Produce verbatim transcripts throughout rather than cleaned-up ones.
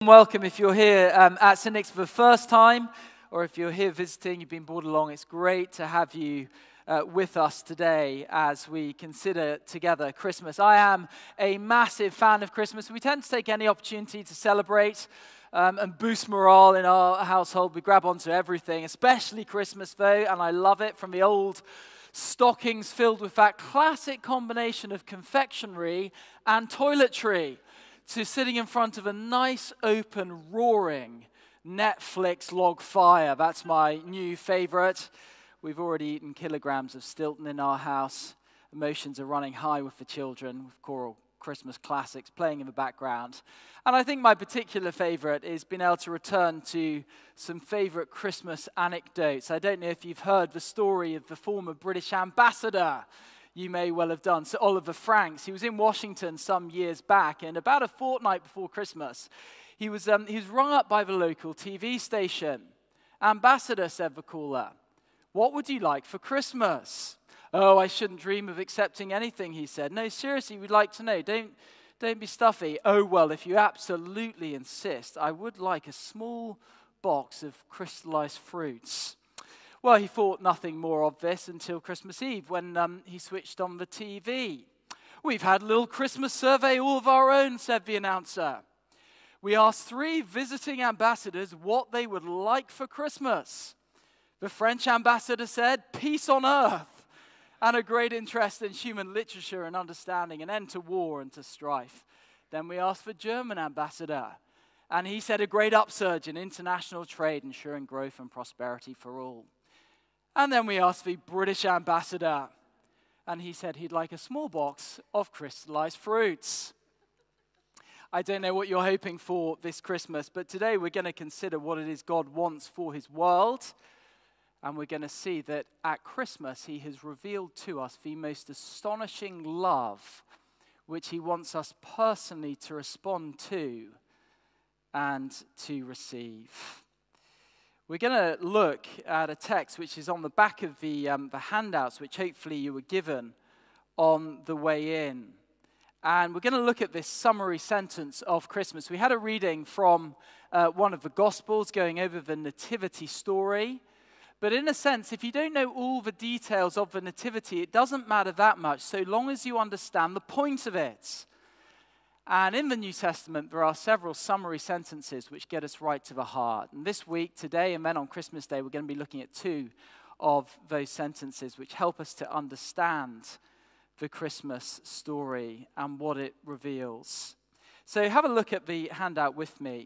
Welcome if you're here um, at Saint Nick's for the first time, or if you're here visiting, you've been brought along. It's great to have you uh, with us today as we consider together Christmas. I am a massive fan of Christmas. We tend to take any opportunity to celebrate um, and boost morale in our household. We grab onto everything, especially Christmas though, and I love it, from the old stockings filled with that classic combination of confectionery and toiletry, to sitting in front of a nice, open, roaring Netflix log fire. That's my new favorite. We've already eaten kilograms of Stilton in our house. Emotions are running high with the children, with choral Christmas classics playing in the background. And I think my particular favorite is being able to return to some favorite Christmas anecdotes. I don't know if you've heard the story of the former British ambassador. You may well have done. So Oliver Franks, he was in Washington some years back, and about a fortnight before Christmas, he was, um, he was rung up by the local T V station. "Ambassador," said the caller, "what would you like for Christmas?" "Oh, I shouldn't dream of accepting anything," he said. "No, seriously, we'd like to know. Don't, don't be stuffy." "Oh, well, if you absolutely insist, I would like a small box of crystallized fruits." Well, he thought nothing more of this until Christmas Eve, when um, he switched on the T V. "We've had a little Christmas survey all of our own," said the announcer. "We asked three visiting ambassadors what they would like for Christmas. The French ambassador said, 'Peace on earth,' and a great interest in human literature and understanding, an end to war and to strife. Then we asked the German ambassador, and he said, 'A great upsurge in international trade, ensuring growth and prosperity for all.' And then we asked the British ambassador, and he said he'd like a small box of crystallized fruits." I don't know what you're hoping for this Christmas, but today we're going to consider what it is God wants for his world. And we're going to see that at Christmas he has revealed to us the most astonishing love, which he wants us personally to respond to and to receive. We're going to look at a text which is on the back of the, um, the handouts, which hopefully you were given on the way in. And we're going to look at this summary sentence of Christmas. We had a reading from uh, one of the Gospels going over the nativity story. But in a sense, if you don't know all the details of the nativity, it doesn't matter that much, so long as you understand the point of it. And in the New Testament, there are several summary sentences which get us right to the heart. And this week, today, and then on Christmas Day, we're going to be looking at two of those sentences which help us to understand the Christmas story and what it reveals. So have a look at the handout with me.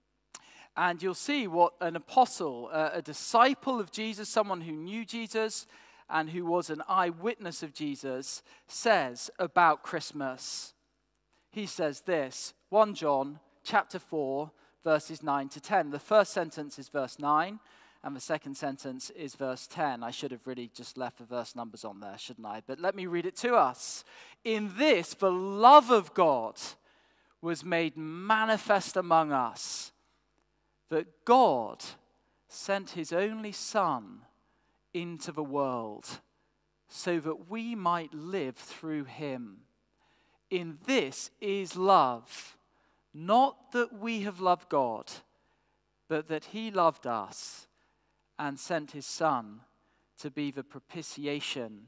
And you'll see what an apostle, uh, a disciple of Jesus, someone who knew Jesus and who was an eyewitness of Jesus, says about Christmas. He says this, First John chapter four, verses nine to ten. The first sentence is verse nine, and the second sentence is verse ten. I should have really just left the verse numbers on there, shouldn't I? But let me read it to us. "In this, the love of God was made manifest among us, that God sent his only Son into the world so that we might live through him. In this is love, not that we have loved God, but that he loved us and sent his Son to be the propitiation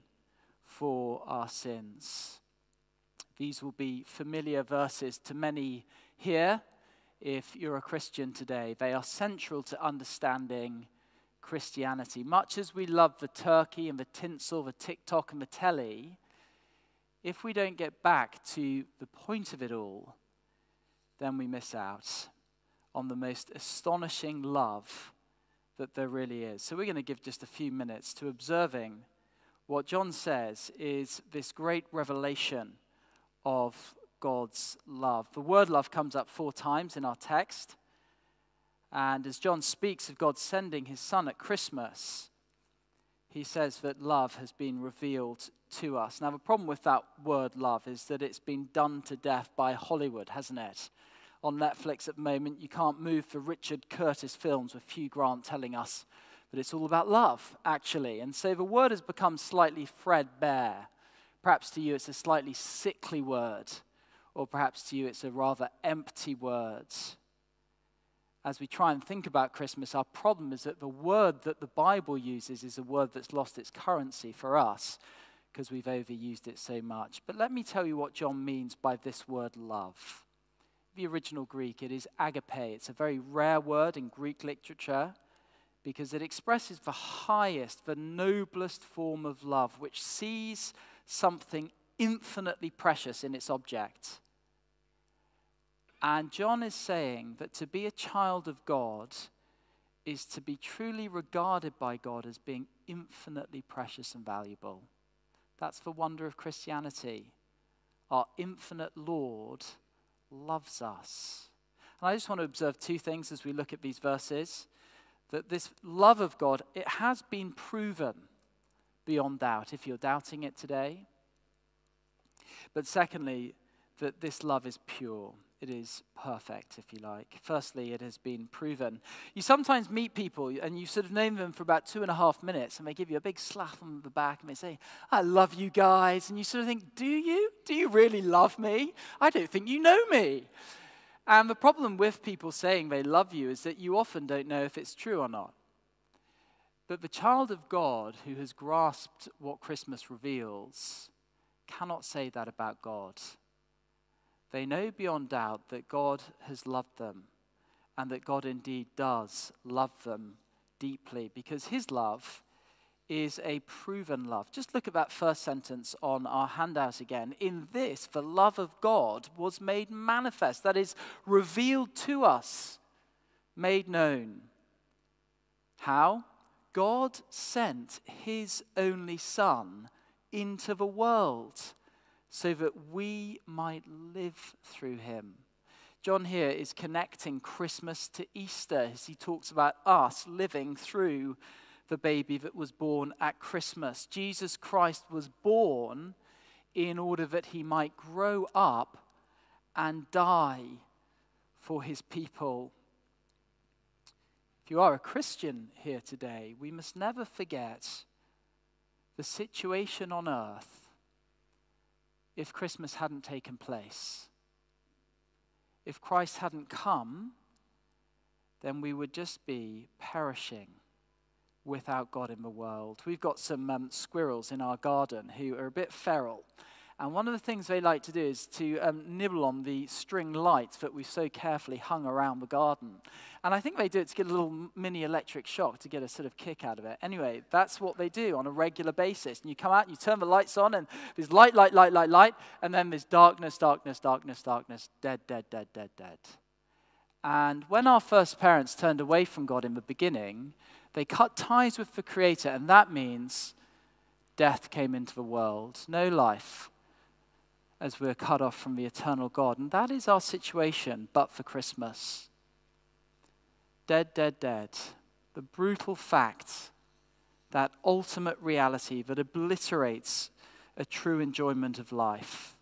for our sins." These will be familiar verses to many here. If you're a Christian today, they are central to understanding Christianity. Much as we love the turkey and the tinsel, the TikTok and the telly, if we don't get back to the point of it all, then we miss out on the most astonishing love that there really is. So we're going to give just a few minutes to observing what John says is this great revelation of God's love. The word love comes up four times in our text. And as John speaks of God sending his Son at Christmas, he says that love has been revealed to us. Now, the problem with that word love is that it's been done to death by Hollywood, hasn't it? On Netflix at the moment, you can't move the Richard Curtis films with Hugh Grant telling us that it's all about love, actually. And so the word has become slightly threadbare. Perhaps to you it's a slightly sickly word, or perhaps to you it's a rather empty word. as we try and think about Christmas, our problem is that the word that the Bible uses is a word that's lost its currency for us because we've overused it so much. But let me tell you what John means by this word love. The original Greek, it is agape. It's a very rare word in Greek literature because it expresses the highest, the noblest form of love, which sees something infinitely precious in its object. And John is saying that to be a child of God is to be truly regarded by God as being infinitely precious and valuable. That's the wonder of Christianity. Our infinite Lord loves us. And I just want to observe two things as we look at these verses. That this love of God, it has been proven beyond doubt, if you're doubting it today. But secondly, that this love is pure. It is perfect, if you like. Firstly, it has been proven. You sometimes meet people and you sort of know them for about two and a half minutes and they give you a big slap on the back and they say, I love you guys. And you sort of think, do you? Do you really love me? I don't think you know me. And the problem with people saying they love you is that you often don't know if it's true or not. But the child of God who has grasped what Christmas reveals cannot say that about God. They know beyond doubt that God has loved them and that God indeed does love them deeply because his love is a proven love. Just look at that first sentence on our handout again. In this, the love of God was made manifest, that is, revealed to us, made known. How? God sent his only Son into the world so that we might live through him. John here is connecting Christmas to Easter as he talks about us living through the baby that was born at Christmas. Jesus Christ was born in order that he might grow up and die for his people. If you are a Christian here today, we must never forget the situation on earth if Christmas hadn't taken place. If Christ hadn't come, then we would just be perishing without God in the world. We've got some um, squirrels in our garden who are a bit feral. And one of the things they like to do is to um, nibble on the string lights that we've so carefully hung around the garden. And I think they do it to get a little mini electric shock to get a sort of kick out of it. Anyway, that's what they do on a regular basis. And you come out and you turn the lights on and there's light, light, light, light, light. And then there's darkness, darkness, darkness, darkness, dead, dead, dead, dead, dead. And when our first parents turned away from God in the beginning, they cut ties with the Creator. And that means death came into the world. No life, as we're cut off from the eternal God. And that is our situation, but for Christmas. Dead, dead, dead. The brutal fact, that ultimate reality that obliterates a true enjoyment of life.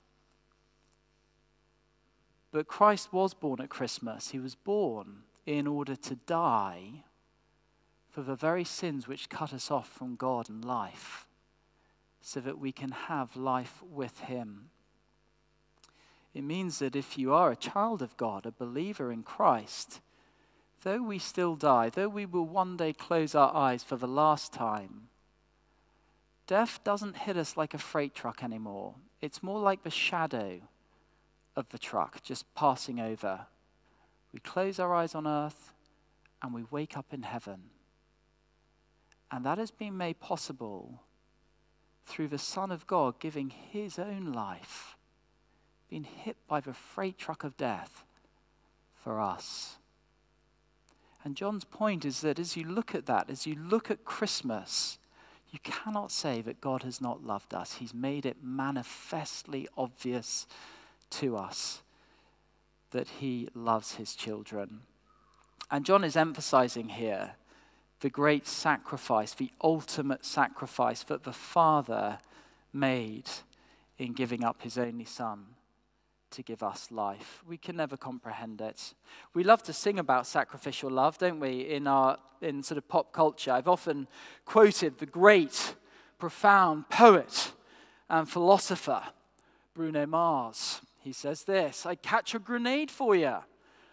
But Christ was born at Christmas. He was born in order to die for the very sins which cut us off from God and life, so that we can have life with him. It means that if you are a child of God, a believer in Christ, though we still die, though we will one day close our eyes for the last time, death doesn't hit us like a freight truck anymore. It's more like the shadow of the truck just passing over. We close our eyes on earth and we wake up in heaven. And that has been made possible through the Son of God giving his own life, being hit by the freight truck of death for us. And John's point is that as you look at that, as you look at Christmas, you cannot say that God has not loved us. He's made it manifestly obvious to us that he loves his children. And John is emphasizing here the great sacrifice, the ultimate sacrifice that the Father made in giving up his only Son to give us life. We can never comprehend it. We love to sing about sacrificial love, don't we, in our in sort of pop culture. I've often quoted the great, profound poet and philosopher, Bruno Mars. He says this, I'd catch a grenade for you.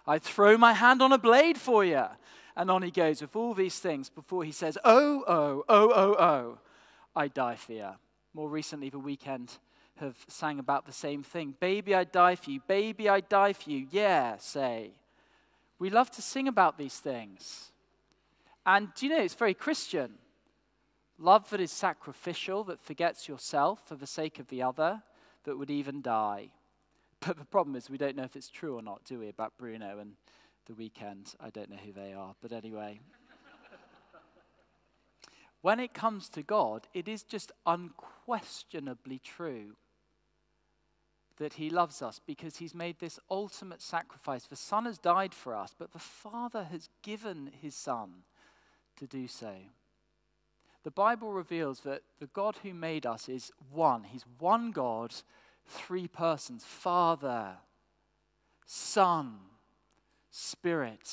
I'd throw my hand on a blade for you. And on he goes with all these things before he says, oh, oh, oh, oh, oh, I die for you. More recently, the weekend have sang about the same thing. Baby, I die for you. Baby, I die for you. Yeah, say. We love to sing about these things. And do you know, it's very Christian. Love that is sacrificial, that forgets yourself for the sake of the other, that would even die. But the problem is we don't know if it's true or not, do we, about Bruno and the weekend? I don't know who they are, but anyway. When it comes to God, it is just unquestionably true that he loves us because he's made this ultimate sacrifice. The Son has died for us, but the Father has given his Son to do so. The Bible reveals that the God who made us is one. He's one God, three persons: Father, Son, Spirit.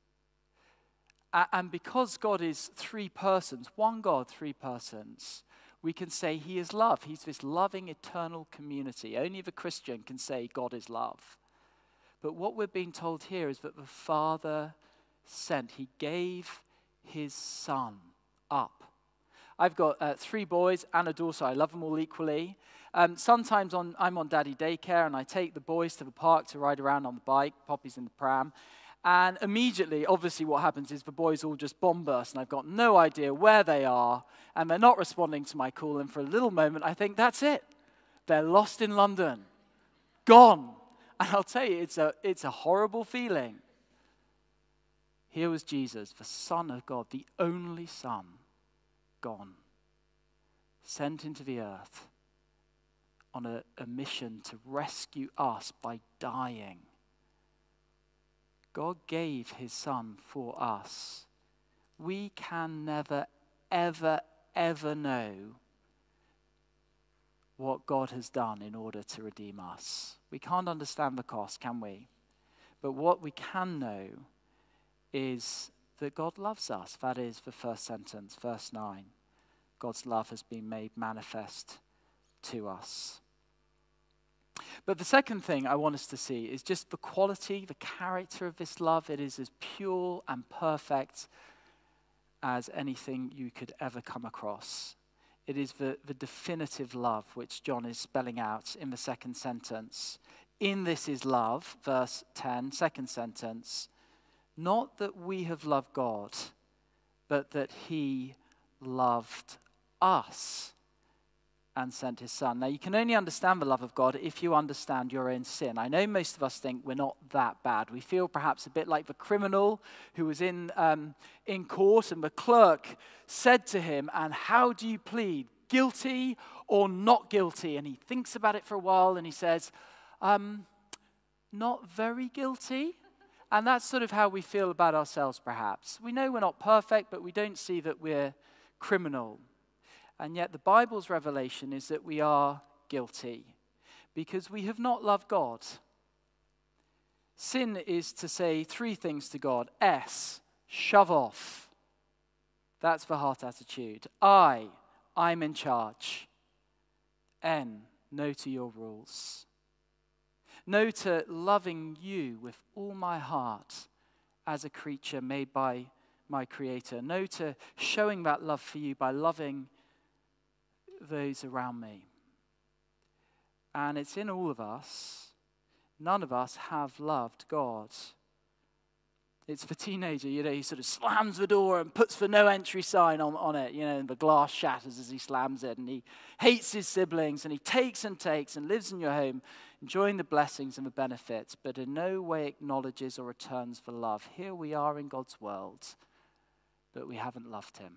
And because God is three persons, one God, three persons, we can say he is love. He's this loving, eternal community. Only the Christian can say God is love. But what we're being told here is that the Father sent. He gave his Son up. I've got uh, three boys and a daughter. I love them all equally. Um, sometimes on, I'm on daddy daycare and I take the boys to the park to ride around on the bike. Poppy's in the pram. And immediately, obviously what happens is the boys all just bomb burst and I've got no idea where they are and they're not responding to my call. And for a little moment, I think, that's it. They're lost in London. Gone. And I'll tell you, it's a, it's a horrible feeling. Here was Jesus, the Son of God, the only Son, gone, sent into the earth on a, a mission to rescue us by dying. God gave his Son for us. We can never, ever, ever know what God has done in order to redeem us. We can't understand the cost, can we? But what we can know is that God loves us. That is the first sentence, verse nine. God's love has been made manifest to us. But the second thing I want us to see is just the quality, the character of this love. It is as pure and perfect as anything you could ever come across. It is the, the definitive love which John is spelling out in the second sentence. In this is love, verse ten, second sentence. Not that we have loved God, but that he loved us and sent his Son. Now, you can only understand the love of God if you understand your own sin. I know most of us think we're not that bad. We feel perhaps a bit like the criminal who was in, um, in court, and the clerk said to him, and how do you plead, guilty or not guilty? And he thinks about it for a while and he says, um, not very guilty. And that's sort of how we feel about ourselves, perhaps. We know we're not perfect, but we don't see that we're criminal. And yet the Bible's revelation is that we are guilty because we have not loved God. Sin is to say three things to God. S, shove off. That's the heart attitude. I, I'm in charge. N, no to your rules. No to loving you with all my heart as a creature made by my Creator. No to showing that love for you by loving those around me. And it's in all of us. None of us have loved God. It's the teenager, you know, he sort of slams the door and puts the no entry sign on, on it, you know, and the glass shatters as he slams it, and he hates his siblings, and he takes and takes and lives in your home, enjoying the blessings and the benefits, but in no way acknowledges or returns for love. Here we are in God's world, but we haven't loved him.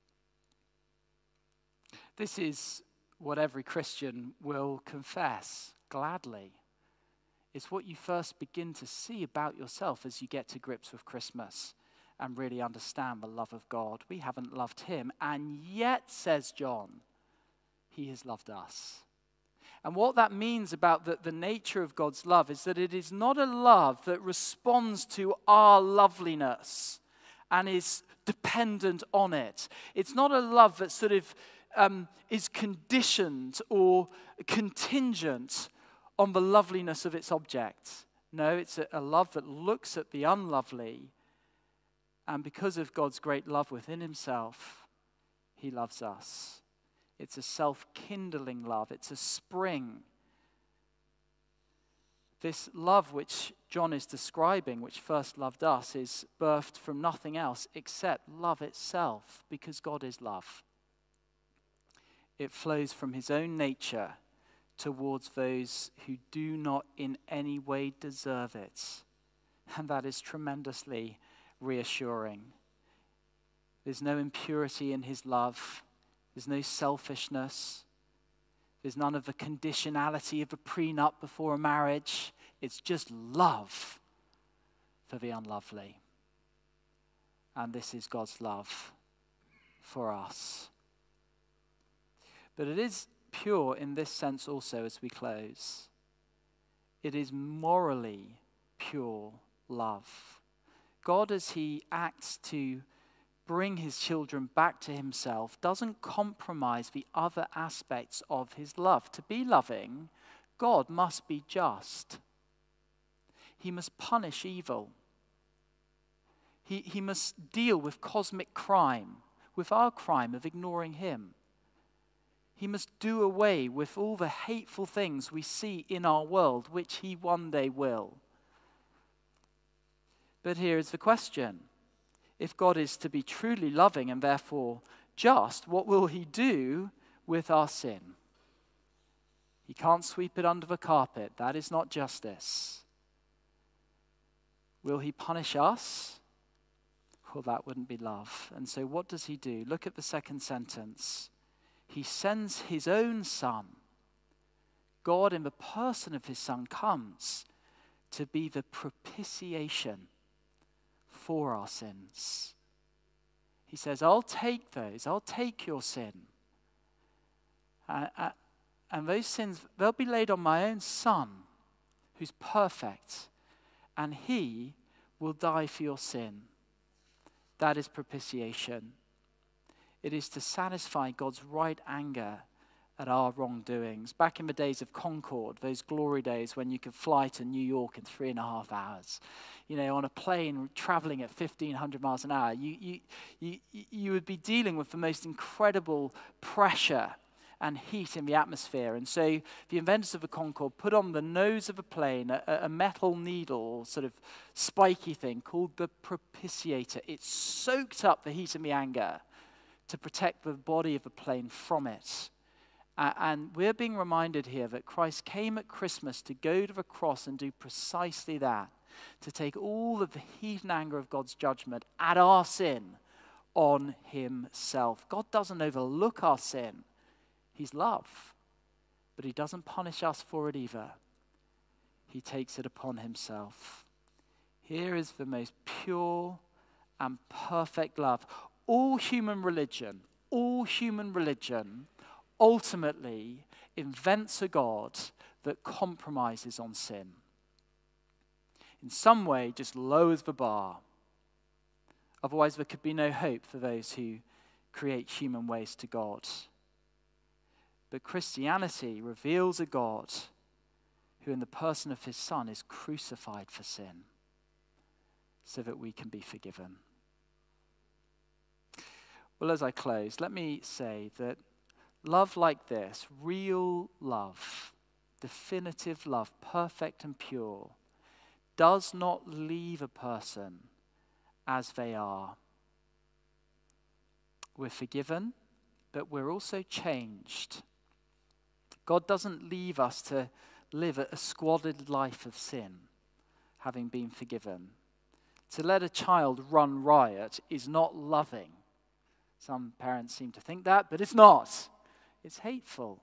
This is what every Christian will confess gladly. It's what you first begin to see about yourself as you get to grips with Christmas and really understand the love of God. We haven't loved him, and yet, says John, he has loved us. And what that means about the, the nature of God's love is that it is not a love that responds to our loveliness and is dependent on it. It's not a love that sort of um, is conditioned or contingent on the loveliness of its object. No, it's a, a love that looks at the unlovely, and because of God's great love within himself, he loves us. It's a self-kindling love. It's a spring. This love which John is describing, which first loved us, is birthed from nothing else except love itself, because God is love. It flows from his own nature towards those who do not in any way deserve it. And that is tremendously reassuring. There's no impurity in his love. There's no selfishness. There's none of the conditionality of a prenup before a marriage. It's just love for the unlovely. And this is God's love for us. But it is pure in this sense also as we close. It is morally pure love. God, as he acts to bring his children back to himself, doesn't compromise the other aspects of his love. To be loving, God must be just. He must punish evil. He, he must deal with cosmic crime, with our crime of ignoring him. He must do away with all the hateful things we see in our world, which he one day will. But here is the question. If God is to be truly loving and therefore just, what will he do with our sin? He can't sweep it under the carpet. That is not justice. Will he punish us? Well, that wouldn't be love. And so what does he do? Look at the second sentence. He sends his own son. God, in the person of his son, comes to be the propitiation for our sins. He says, I'll take those. I'll take your sin. Uh, uh, and those sins, they'll be laid on my own son, who's perfect. And he will die for your sin. That is propitiation. It is to satisfy God's right anger at our wrongdoings. Back in the days of Concorde, those glory days when you could fly to New York in three and a half hours, you know, on a plane traveling at fifteen hundred miles an hour, you, you, you, you would be dealing with the most incredible pressure and heat in the atmosphere. And so the inventors of the Concorde put on the nose of a plane a, a metal needle, sort of spiky thing called the propitiator. It soaked up the heat and the anger to protect the body of the plane from it. Uh, and we're being reminded here that Christ came at Christmas to go to the cross and do precisely that, to take all of the heat and anger of God's judgment at our sin on himself. God doesn't overlook our sin. He's love, but he doesn't punish us for it either. He takes it upon himself. Here is the most pure and perfect love. All human religion, all human religion ultimately invents a God that compromises on sin. In some way, just lowers the bar. Otherwise, there could be no hope for those who create human ways to God. But Christianity reveals a God who, in the person of his Son, is crucified for sin so that we can be forgiven. Well, as I close, let me say that love like this, real love, definitive love, perfect and pure, does not leave a person as they are. We're forgiven, but we're also changed. God doesn't leave us to live a squalid life of sin, having been forgiven. To let a child run riot is not loving. Some parents seem to think that, but it's not. It's hateful.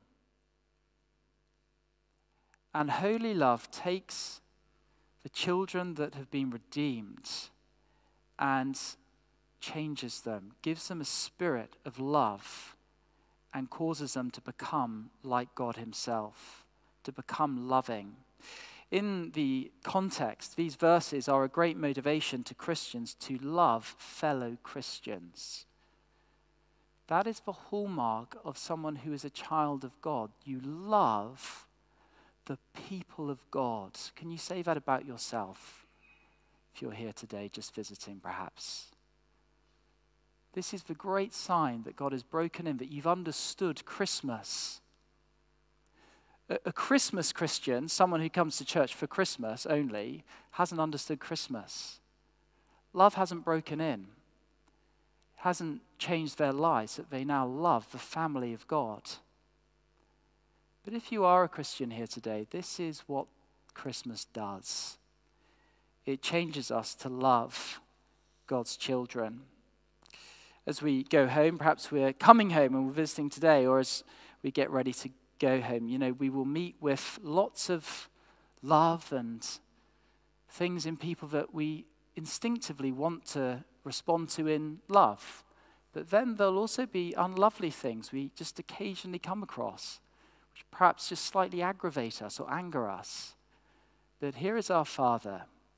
And holy love takes the children that have been redeemed and changes them, gives them a spirit of love, and causes them to become like God himself, to become loving. In the context, these verses are a great motivation to Christians to love fellow Christians. That is the hallmark of someone who is a child of God. You love the people of God. Can you say that about yourself if you're here today just visiting perhaps? This is the great sign that God has broken in, that you've understood Christmas. A, a Christmas Christian, someone who comes to church for Christmas only, hasn't understood Christmas. Love hasn't broken in. Hasn't changed their lives, that they now love the family of God. But if you are a Christian here today, this is what Christmas does. It changes us to love God's children. As we go home, perhaps we're coming home and we're visiting today, or as we get ready to go home, you know, we will meet with lots of love and things in people that we instinctively want to respond to in love. But then there'll also be unlovely things we just occasionally come across, which perhaps just slightly aggravate us or anger us. But here is our Father.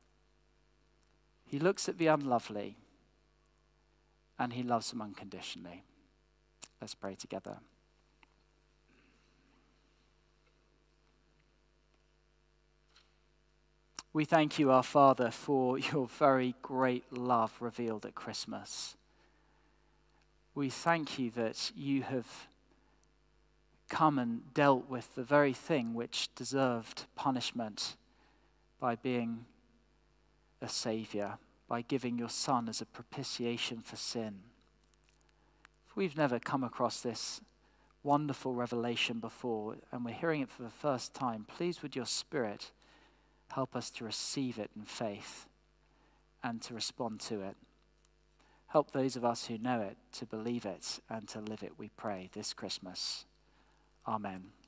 He looks at the unlovely and he loves them unconditionally. Let's pray together. We thank you, our Father, for your very great love revealed at Christmas. We thank you that you have come and dealt with the very thing which deserved punishment by being a Savior, by giving your Son as a propitiation for sin. If we've never come across this wonderful revelation before, and we're hearing it for the first time, please would your Spirit help us to receive it in faith and to respond to it. Help those of us who know it to believe it and to live it, we pray, this Christmas. Amen.